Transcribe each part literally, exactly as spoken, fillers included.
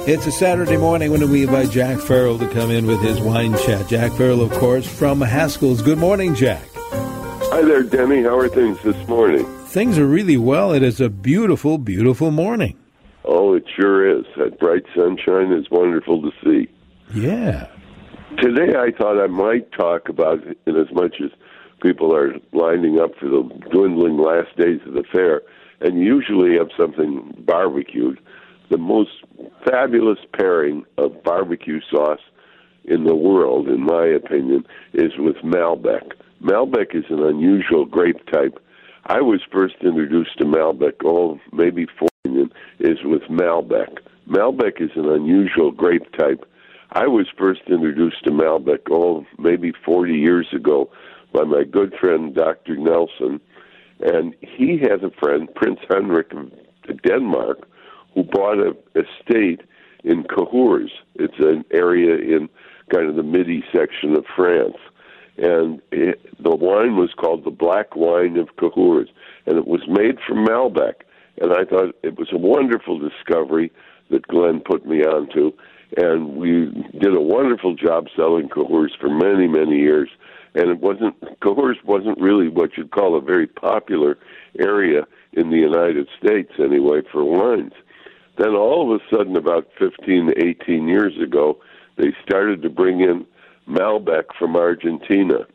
It's a Saturday morning when we invite Jack Farrell to come in with his wine chat. Jack Farrell, of course, from Haskell's. Good morning, Jack. Hi there, Denny. How are things this morning? Things are really well. It is a beautiful, beautiful morning. Oh, it sure is. That bright sunshine is wonderful to see. Yeah. Today I thought I might talk about, in as much as people are lining up for the dwindling last days of the fair, and usually have something barbecued, the most fabulous pairing of barbecue sauce in the world, in my opinion, is with Malbec. Malbec is an unusual grape type. I was first introduced to Malbec, oh, maybe four million, is with Malbec. Malbec is an unusual grape type. I was first introduced to Malbec, oh, maybe forty years ago, by my good friend, Doctor Nelson. And he had a friend, Prince Henrik of Denmark, who bought an estate in Cahors. It's an area in kind of the midi section of France. And it, the wine was called the Black Wine of Cahors, and it was made from Malbec. And I thought it was a wonderful discovery that Glenn put me onto, and we did a wonderful job selling Cahors for many, many years. And it wasn't Cahors wasn't really what you'd call a very popular area in the United States, anyway, for wines. Then all of a sudden, about fifteen to eighteen years ago, they started to bring in Malbec from Argentina.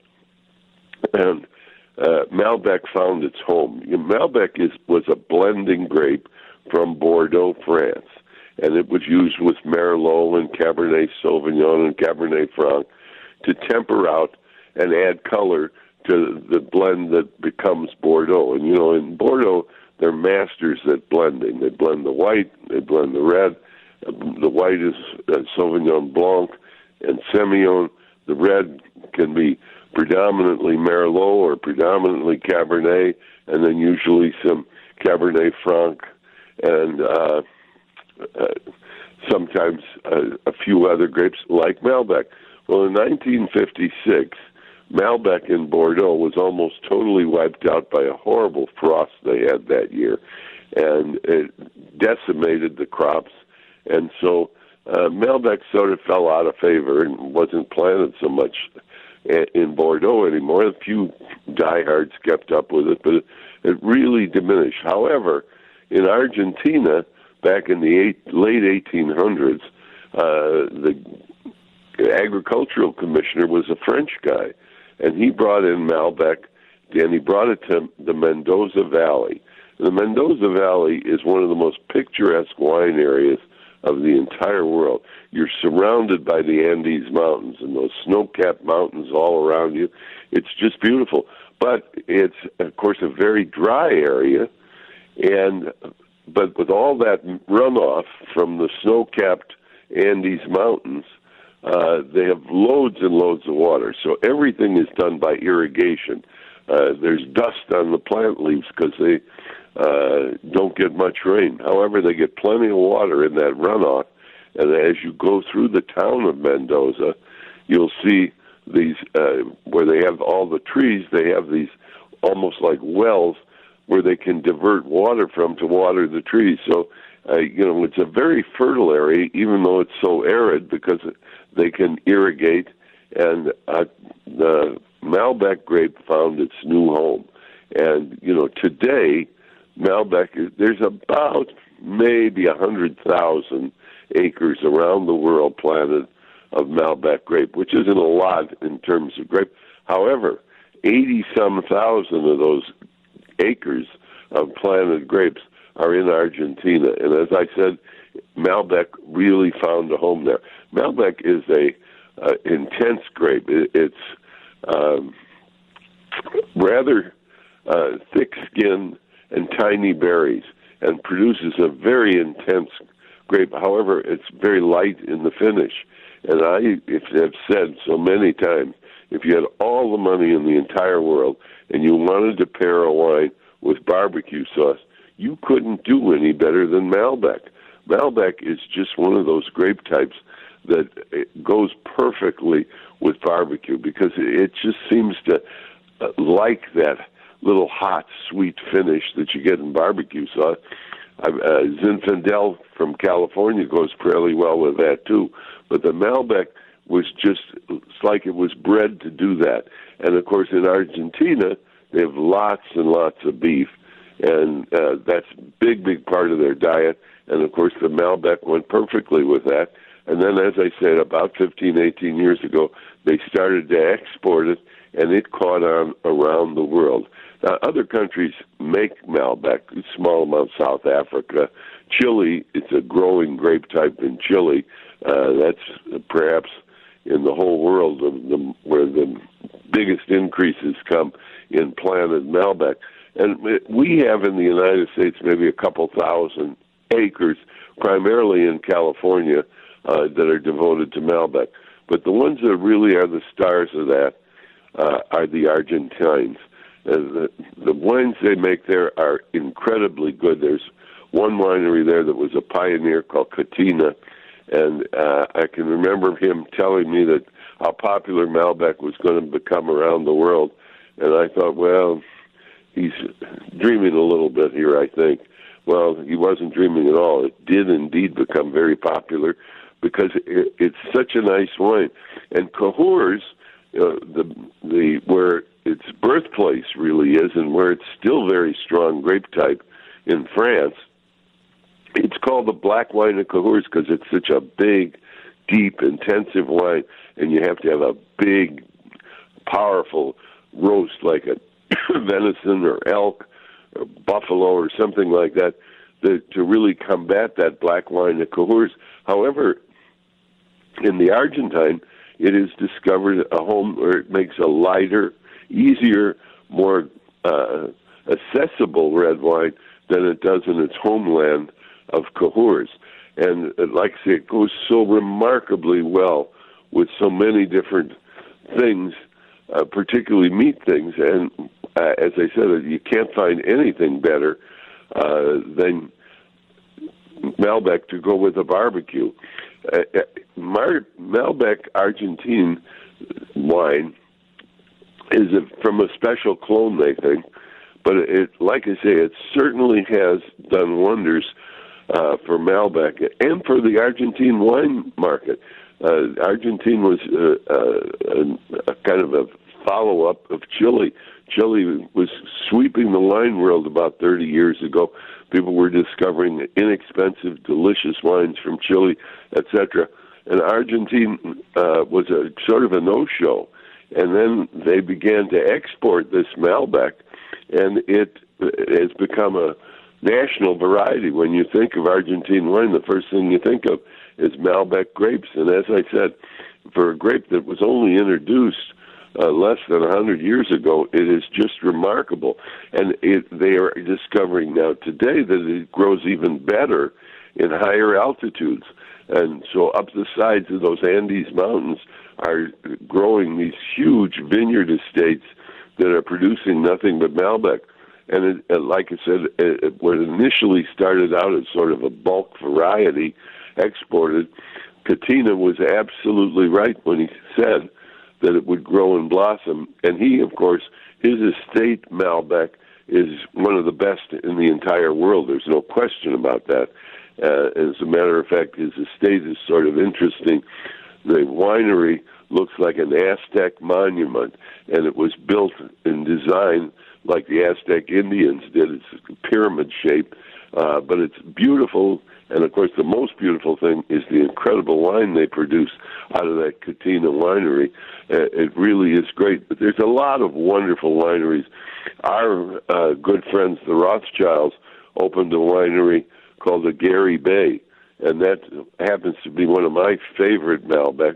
And uh, Malbec found its home. Malbec is, was a blending grape from Bordeaux, France. And it was used with Merlot and Cabernet Sauvignon and Cabernet Franc to temper out and add color to the blend that becomes Bordeaux. And, you know, in Bordeaux, they're masters at blending. They blend the white, they blend the red. The white is uh, Sauvignon Blanc and Semillon. The red can be predominantly Merlot or predominantly Cabernet, and then usually some Cabernet Franc and uh, uh, sometimes uh, a few other grapes like Malbec. Well, in nineteen fifty-six, Malbec in Bordeaux was almost totally wiped out by a horrible frost they had that year, and it decimated the crops. And so uh, Malbec sort of fell out of favor and wasn't planted so much in Bordeaux anymore. A few diehards kept up with it, but it, it really diminished. However, in Argentina, back in the eight, late eighteen hundreds, uh, the agricultural commissioner was a French guy, and he brought in Malbec, and he brought it to the Mendoza Valley. The Mendoza Valley is one of the most picturesque wine areas of the entire world. You're surrounded by the Andes Mountains and those snow-capped mountains all around you. It's just beautiful. But it's, of course, a very dry area, and but with all that runoff from the snow-capped Andes Mountains, uh, they have loads and loads of water. So everything is done by irrigation. Uh, there's dust on the plant leaves because they uh, don't get much rain. However, they get plenty of water in that runoff. And as you go through the town of Mendoza, you'll see these, uh, where they have all the trees, they have these almost like wells where they can divert water from to water the trees. So, uh, you know, it's a very fertile area, even though it's so arid, because they can irrigate. And uh, the Malbec grape found its new home. And, you know, today, Malbec, is, there's about maybe one hundred thousand acres around the world planted of Malbec grape, which isn't a lot in terms of grape. However, eighty-some thousand of those acres of planted grapes are in Argentina. And as I said, Malbec really found a home there. Malbec is a uh, intense grape. It, it's um, rather uh, thick-skinned and tiny berries, and produces a very intense grape. However, it's very light in the finish. And I have said so many times, if you had all the money in the entire world and you wanted to pair a wine with barbecue sauce, you couldn't do any better than Malbec. Malbec is just one of those grape types that goes perfectly with barbecue because it just seems to like that little hot, sweet finish that you get in barbecue sauce. Uh, Zinfandel from California goes fairly well with that too. But the Malbec was just, it's like it was bred to do that. And of course in Argentina, they have lots and lots of beef. And uh, that's a big, big part of their diet. And of course the Malbec went perfectly with that. And then, as I said, about fifteen, eighteen years ago, they started to export it, and it caught on around the world. Now, other countries make Malbec, small amounts, South Africa. Chile, it's a growing grape type in Chile. Uh, that's perhaps in the whole world of the, where the biggest increases come in planted Malbec. And we have in the United States maybe a couple thousand acres, primarily in California, uh, that are devoted to Malbec. But the ones that really are the stars of that uh, are the Argentines. Uh, the, the wines they make there are incredibly good. There's one winery there that was a pioneer called Catina, and uh, I can remember him telling me that how popular Malbec was going to become around the world. And I thought, well, he's dreaming a little bit here, I think. Well, he wasn't dreaming at all. It did indeed become very popular because it, it's such a nice wine. And Cahors, uh, the the where its birthplace really is and where it's still very strong grape type in France, it's called the black wine of Cahors because it's such a big, deep, intensive wine, and you have to have a big, powerful roast like a venison or elk or buffalo or something like that to, to really combat that black wine of Cahors. However, in the Argentine, it has discovered a home where it makes a lighter, easier, more uh, accessible red wine than it does in its homeland of Cahors. And uh, like I say, it goes so remarkably well with so many different things, uh, particularly meat things. And uh, as I said, you can't find anything better uh, than Malbec to go with a barbecue. Uh, Mar- Malbec Argentine wine is a, from a special clone, they think, but it, like I say, it certainly has done wonders uh, for Malbec and for the Argentine wine market. Uh, Argentina was uh, uh, a, a kind of a follow-up of Chile. Chile was sweeping the wine world about thirty years ago. People were discovering inexpensive, delicious wines from Chile, et cetera. And Argentina uh, was a sort of a no-show. And then they began to export this Malbec, and it has become a national variety. When you think of Argentine wine, the first thing you think of is Malbec grapes. And as I said, for a grape that was only introduced uh, less than one hundred years ago, it is just remarkable. And it, they are discovering now today that it grows even better in higher altitudes. And so up the sides of those Andes Mountains are growing these huge vineyard estates that are producing nothing but Malbec. And it, like I said, it, what initially started out as sort of a bulk variety exported, Catina was absolutely right when he said that it would grow and blossom. And he, of course, his estate Malbec is one of the best in the entire world. There's no question about that. Uh, as a matter of fact, his estate is sort of interesting. The winery looks like an Aztec monument, and it was built and designed like the Aztec Indians did. It's a pyramid shape, uh, but it's beautiful. And, of course, the most beautiful thing is the incredible wine they produce out of that Catina winery. Uh, it really is great. But there's a lot of wonderful wineries. Our uh, good friends, the Rothschilds, opened a winery called the Gary Bay, and that happens to be one of my favorite Malbecs.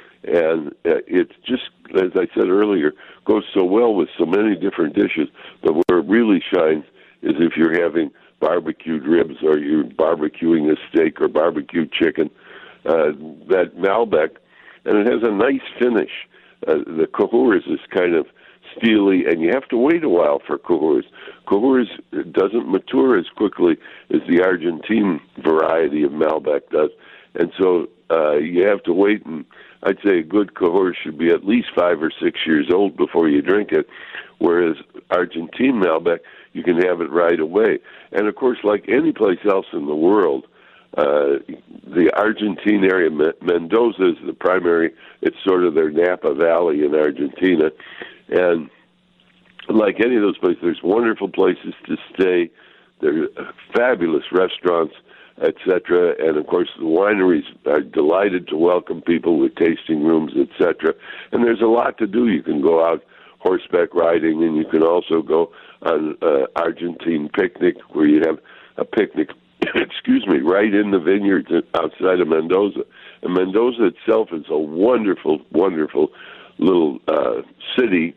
And uh, it's just, as I said earlier, goes so well with so many different dishes. But where it really shines is if you're having barbecued ribs or you're barbecuing a steak or barbecued chicken, uh, that Malbec, and it has a nice finish. Uh, the Cahors is kind of steely, and you have to wait a while for Cahors. Cahors doesn't mature as quickly as the Argentine variety of Malbec does, and so uh, you have to wait. And I'd say a good Cahors should be at least five or six years old before you drink it, whereas Argentine Malbec, you can have it right away. And, of course, like any place else in the world, uh, the Argentine area, Mendoza is the primary, it's sort of their Napa Valley in Argentina. And like any of those places, there's wonderful places to stay. There are fabulous restaurants, et cetera. And, of course, the wineries are delighted to welcome people with tasting rooms, et cetera. And there's a lot to do. You can go out horseback riding, and you can also go on uh, Argentine picnic, where you have a picnic, excuse me, right in the vineyards outside of Mendoza. And Mendoza itself is a wonderful, wonderful little uh, city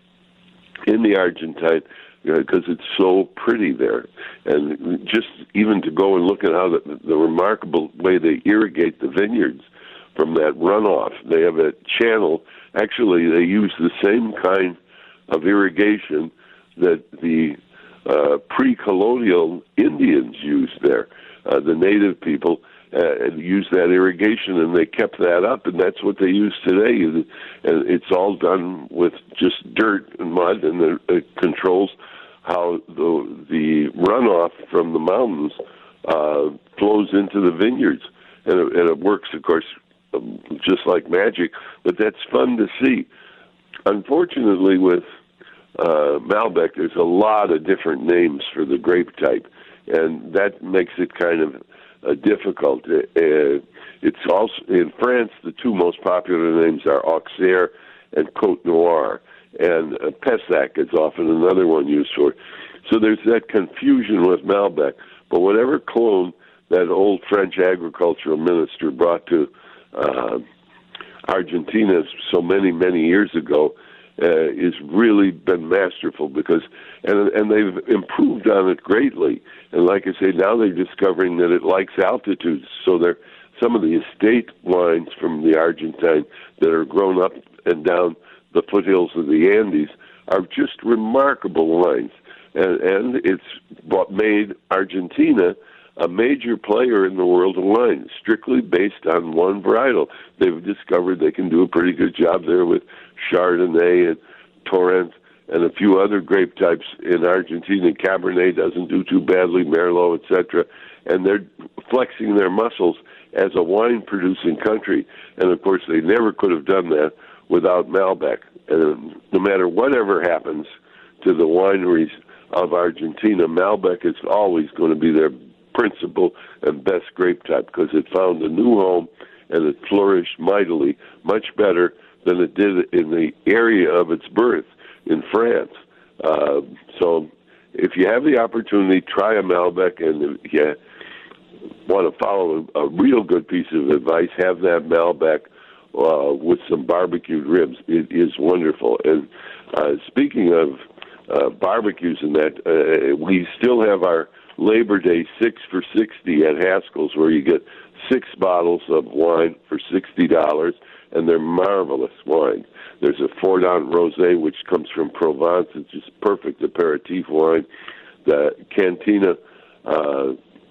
in the Argentine, because uh, it's so pretty there. And just even to go and look at how the, the remarkable way they irrigate the vineyards from that runoff. They have a channel. Actually, they use the same kind of irrigation that the uh, pre-colonial Indians used there. Uh, the native people uh, used that irrigation, and they kept that up, and that's what they use today. And it's all done with just dirt and mud, and it controls how the the runoff from the mountains uh, flows into the vineyards. And it, and it works, of course, um, just like magic, but that's fun to see. Unfortunately, with uh, Malbec, there's a lot of different names for the grape type, and that makes it kind of uh, difficult. Uh, it's also, in France, the two most popular names are Auxerre and Côte Noire, and uh, Pessac is often another one used for it. So there's that confusion with Malbec, but whatever clone that old French agricultural minister brought to uh, Argentina so many, many years ago uh, is really been masterful, because and and they've improved on it greatly. And like I say, now they're discovering that it likes altitudes. So they're some of the estate wines from the Argentine that are grown up and down the foothills of the Andes are just remarkable wines. And, and it's what made Argentina a major player in the world of wine, strictly based on one varietal. They've discovered they can do a pretty good job there with Chardonnay and Torrent and a few other grape types in Argentina. Cabernet doesn't do too badly, Merlot, et cetera. And they're flexing their muscles as a wine-producing country. And, of course, they never could have done that without Malbec. And no matter whatever happens to the wineries of Argentina, Malbec is always going to be their principal and best grape type, because it found a new home and it flourished mightily, much better than it did in the area of its birth in France. Uh, so if you have the opportunity, try a Malbec, and if you want to follow a, a real good piece of advice, have that Malbec uh, with some barbecued ribs. It is wonderful. And uh, speaking of uh, barbecues and that, uh, we still have our Labor Day six for sixty at Haskell's, where you get six bottles of wine for sixty dollars, and they're marvelous wines. There's a Fordant Rosé, which comes from Provence. It's just perfect aperitif wine. The Cantina uh,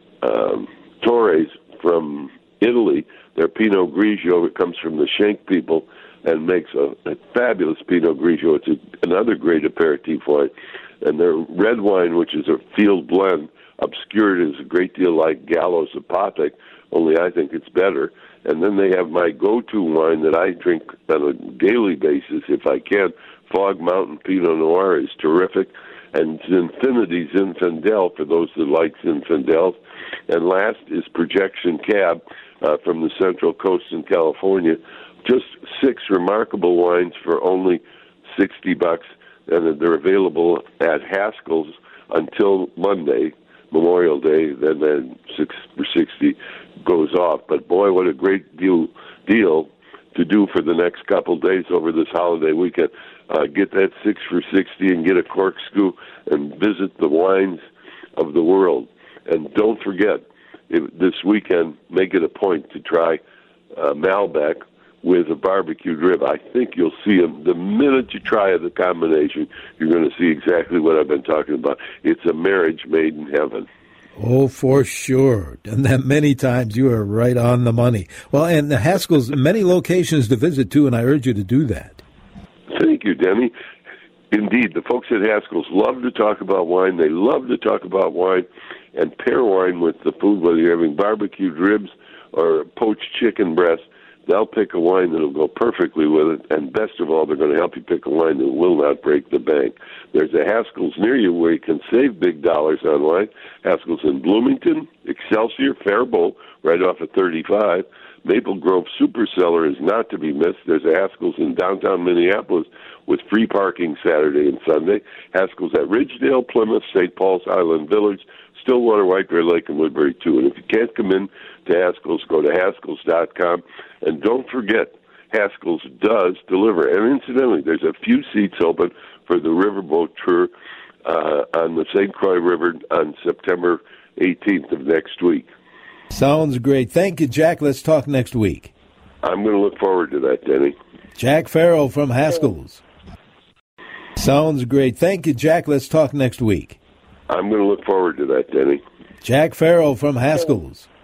um, Torres from Italy, their Pinot Grigio, it comes from the Schenk people and makes a, a fabulous Pinot Grigio. It's a, another great aperitif wine. And their red wine, which is a field blend, obscured is a great deal like Gallo's Apothic, only I think it's better. And then they have my go-to wine that I drink on a daily basis, if I can. Fog Mountain Pinot Noir is terrific. And Zinfinity Zinfandel, for those that like Zinfandels. And last is Projection Cab uh, from the Central Coast in California. Just six remarkable wines for only sixty bucks, and they're available at Haskell's until Monday, Memorial Day. Then then six for sixty goes off. But boy, what a great deal deal to do for the next couple days over this holiday weekend. Uh, get that six for sixty and get a corkscrew and visit the wines of the world. And don't forget, if, this weekend, make it a point to try uh, Malbec with a barbecued rib. I think you'll see them. The minute you try the combination, you're going to see exactly what I've been talking about. It's a marriage made in heaven. Oh, for sure. Done that many times. You are right on the money. Well, and the Haskell's, many locations to visit, too, and I urge you to do that. Thank you, Denny. Indeed, the folks at Haskell's love to talk about wine. They love to talk about wine and pair wine with the food, whether you're having barbecued ribs or poached chicken breast. They'll pick a wine that'll go perfectly with it, and best of all, they're going to help you pick a wine that will not break the bank. There's a Haskell's near you where you can save big dollars on wine. Haskell's in Bloomington, Excelsior, Faribault, right off of thirty-five. Maple Grove Super Cellar is not to be missed. There's a Haskell's in downtown Minneapolis with free parking Saturday and Sunday. Haskell's at Ridgedale, Plymouth, Saint Paul's Island Village, Stillwater, White Bear Lake, and Woodbury, too. And if you can't come in to Haskell's, go to Haskell's dot com. And don't forget, Haskell's does deliver. And incidentally, there's a few seats open for the Riverboat Tour uh, on the Saint Croix River on September eighteenth of next week. Sounds great. Thank you, Jack. Let's talk next week. I'm going to look forward to that, Denny. Jack Farrell from Haskell's. Sounds great. Thank you, Jack. Let's talk next week. I'm going to look forward to that, Denny. Jack Farrell from Haskell's.